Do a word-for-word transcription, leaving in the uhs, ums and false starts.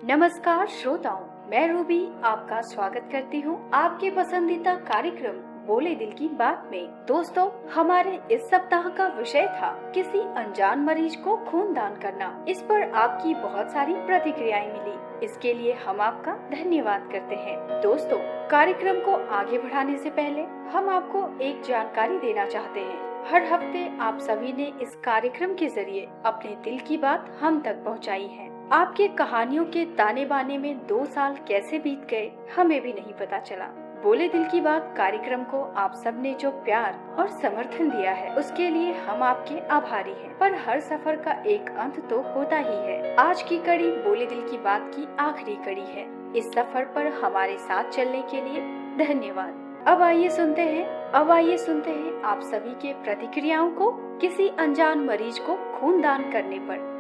नमस्कार श्रोताओं, मैं रूबी आपका स्वागत करती हूँ आपके पसंदीदा कार्यक्रम बोले दिल की बात में। दोस्तों, हमारे इस सप्ताह का विषय था किसी अनजान मरीज को खून दान करना। इस पर आपकी बहुत सारी प्रतिक्रियाएं मिली, इसके लिए हम आपका धन्यवाद करते हैं। दोस्तों, कार्यक्रम को आगे बढ़ाने से पहले हम आपको एक जानकारी देना चाहते हैं। हर हफ्ते आप सभी ने इस कार्यक्रम के जरिए अपने दिल की बात हम तक पहुंचाई है। आपके कहानियों के ताने बाने में दो साल कैसे बीत गए हमें भी नहीं पता चला। बोले दिल की बात कार्यक्रम को आप सबने जो प्यार और समर्थन दिया है उसके लिए हम आपके आभारी हैं। पर हर सफर का एक अंत तो होता ही है। आज की कड़ी बोले दिल की बात की आखिरी कड़ी है। इस सफर पर हमारे साथ चलने के लिए धन्यवाद। अब आइए सुनते हैं अब आइए सुनते हैं आप सभी के प्रतिक्रियाओं को किसी अनजान मरीज को खून दान करने पर।